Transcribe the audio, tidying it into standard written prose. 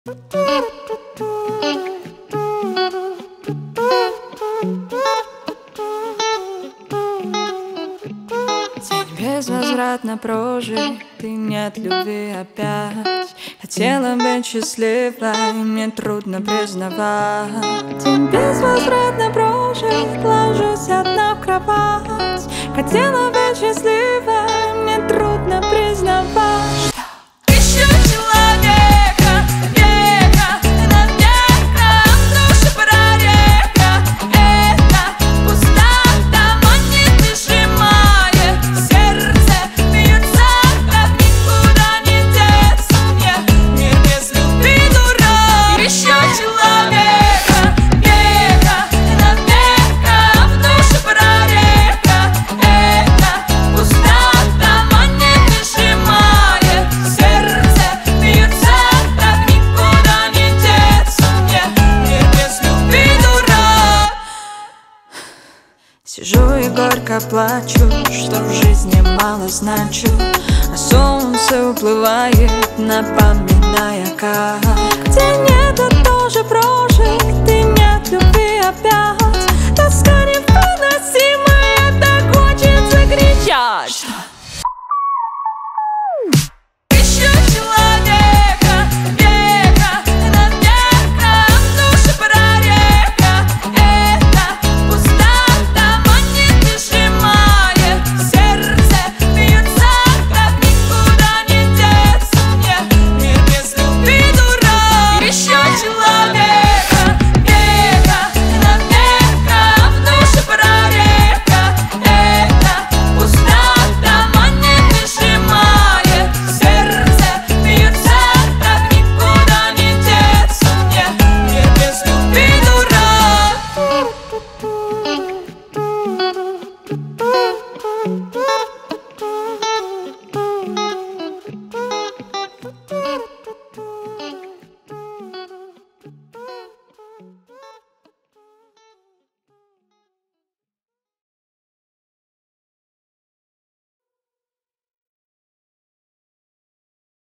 День безвозвратно прожитый, нет любви опять. Хотела быть счастливой, мне трудно признавать. День безвозвратно прожит, ложусь одна в кровать. Хотела быть счастливой, мне трудно признавать, что ищу человека, века, над веком, душа прорека. Это пустота манит и сжимает сердце, бьется, так никуда не деться мне. Мир без любви дурак. Ищу человека, века, над веком, душа прорека. Это пустота манит и сжимает сердце, бьется, так никуда не деться мне. Мир без любви дурак. Сижу и горько плачу, что в жизни мало значу, а солнце уплывает, напоминая, как